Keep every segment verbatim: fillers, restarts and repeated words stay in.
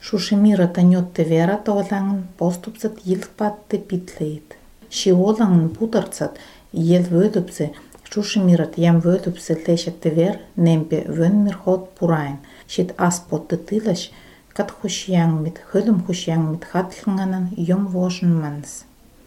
Шушемира таньотте вера тоолангын поступсат йылтпатты питлейт. Шиолангын путарцат ел вөлүпсе шушемират ям вөлүпсе лешетте вер немпе вөнмир хот пурайн. Шит аспотты тылаш кат хушяңмит, хөлüm хушяңмит хатлынганан йом вошын манс.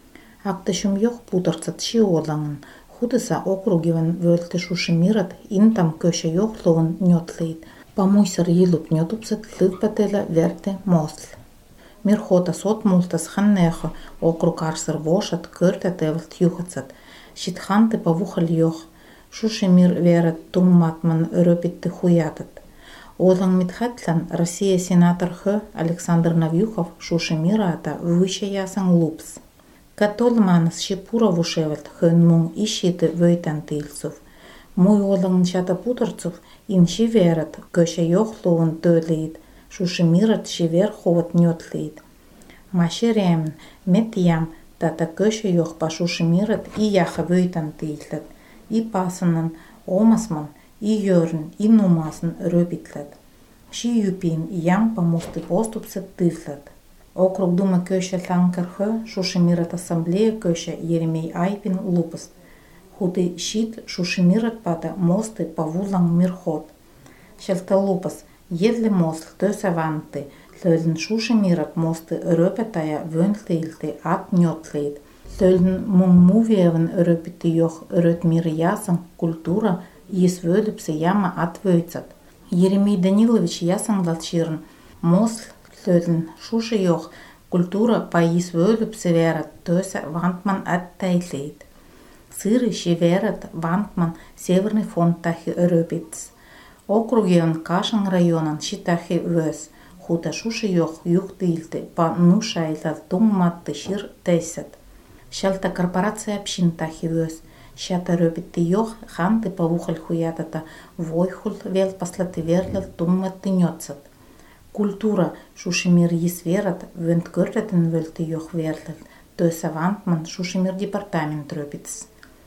Актышым йох путарцат шиолангын худыса округиван вөлті шушемират интам көші йохлуын нётлейт. Памуйсар йылуп нётупсат лыппателя верте мосл. Мирхота сот мултас ханнехо округ арсыр вошат кырта тевлт юхацат. Шит ханты павухал йох. Шушемир верет тумматман рöпитты хуятат. Олаң митхатлан Россия сенатор Х. Александр Навьюхов Шушемира ата выше ясаң лупс. Католманас шипура вушеват хэн мун ищиты вöйтän тылцув. Мой олаң шата путарцув ин шиверат көші йохлуын төлейд. Шушемират шивер ховат нётлейд. Машеремін мет ям тата көші йохпа шушемират и яха вöйтän тылтлат. И пасынын омасман и йörн и нумасын рöпитлат. Ши юпин ям помосты поступсат тылтлат. Округ дума көші ланкархы Шушемират ассамблея көші Еремей Айпин лупыст. Худы щит Шушемират пата мосты павулаң мирхот. Шелта лупас едле мосл төсä ванты, лөлін Шушемират мосты рöпетая вönтлейлты ат нётлейд. Лөлін муммувиевын рöпити йох рöтмир ясаң культура ес вөлүпсе яма ат вöйцат. Еремей Данилович ясаңлат ширын мосл лөлін шушы йох культура па ес вөлүпсе верат төсä вантман ат тәйлейд. Сыры шеверат вантман Северный фонд тахи рöпитс. Округион Кашын районан шитахи вöс. Хута шушы йох юхтыйлты па нушайлал тумматты шир тәйсät. Шалта корпорация общин тахи вöс. Шата рöпитти йох ханты павухал хуятата войхул вел паслаты верлал тумматты нётсат. Культура Шушемир ес верат вönт көртетін вөлті йох верлал. Төсä вантман Шушемир департамент рöпитс.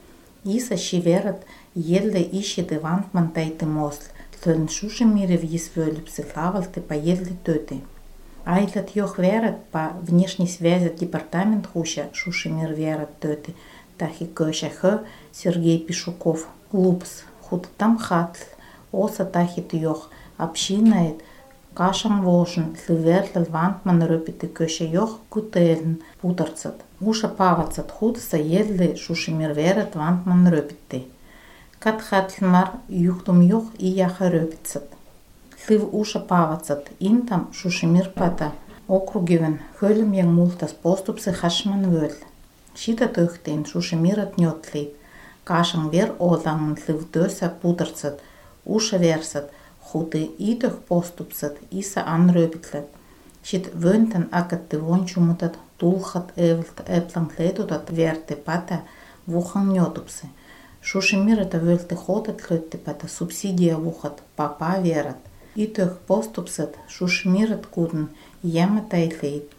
Иса шиверат елле ищеты вантман тайты мосл. Лөлін Шушемирев ес вөлүпсе лавалты па елле төты. Айлат йох верат па внешней связи департамент хуша Шушемир верат төты. Тахи көші Х. Сергей Пишуков лупс. Худ там хатл. Оса тахит йох общинает. Кашам вошын лыверлал вантман рöпити көші йох кутелін путарцат. Уша павацат худыса елле Шушемир верат вантман рöпитти. Кат хатлмар юхтум йох и яха рöпитсат. Лыв уша павацат интам Шушемир пата округивен хөлім яң мултас поступсы хашман вöl. Шита төхтейн Шушемират нётлейд. Кашаң вер олаңын лыв төсä путарцат. Уша версат. Хуты идөх поступсат иса ан рöпитлät. Шит вönтän акатты вончумутат тулхат эвлт эплангледутат верте пата вухан нётупсы. Шушемирата вөлты хотат лötти пата субсидия вухат папа верат. Идөх поступсат Шушемират кудын яма тайлейд.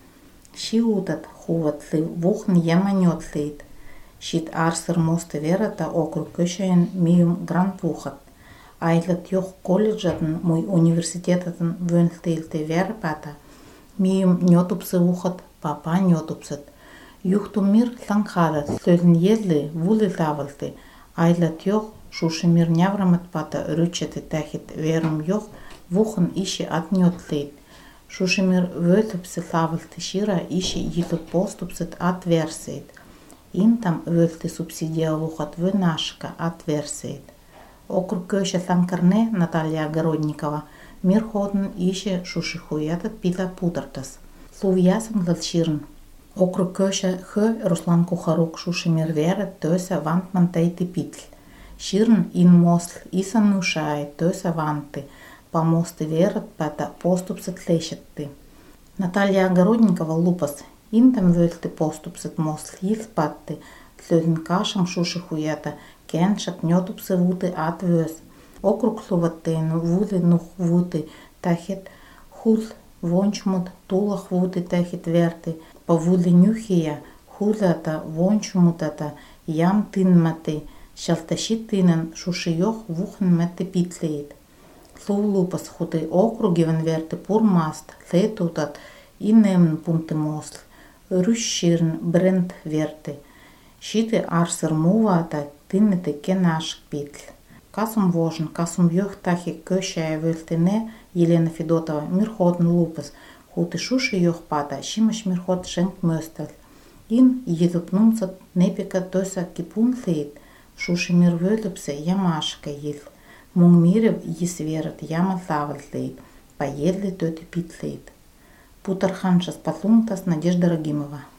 Шиутат хуват лыв вухн яма нётлейд. Шит арсыр мосты верата округ көшәйін миюм грант вухат. Айлат йох колледжатын мой университетатын вöntlteiltä верпата. Миюм нётупсы вухат папа нётупсат. Юхтумир лаңхадат лөлін елле вулы тавалты. Айлат йох Шушемир няврамат пата рütчеты тахит верум йох вухын иши ат нётлейд. Шушемир вөлтіпсі тавалты шира иши йылып поступсат ат версейд. Интам вөлты субсидия вухат вönашка ат версейд. Округ көші ланкарне Наталья Огородникова мир ходын ише шуши хуятат пила путартас. Слув ясам ширын. Округ көші Х. Руслан Кухарук Шушемир верат төсä вантман тайты питл. Ширын ин мосл исан нушай төсä ванты. Па мосты верат пата поступсат лешетты. Наталья Огородникова лупас. Интам вөлты поступсат мосл йылпатты. Лөлін кашам шуши хуята кеншат нётупсы вуты ат вös. Округ слуваттейн вуты нух вуты тахет хул вончмут тулах вуты тахет верты. Па вулы нюхия хулата вончмутата ям тынматы шалташи тынын шуши йох вухн мәті питлейд. Лулупас хуты округивен верте пурмаст, летутат иннемн пункты мосл, рющирн бренд верте. Шите арсер мувата тиннете кенашк питл. Касум вожн, касум йохтахи көшая вельтене Елена Федотова, мирхотн лупас, хуты шуши йохпата, шимаш мирхот шенк мөстел. Ин едупнумцат непека тоса кипун лейт, шуши мир вölüpse ямашка ел. Мун мирев есверат ямал лавал лейт, поедли төти пит лейт. Путарханшас патлунтас Надежда Рагимова.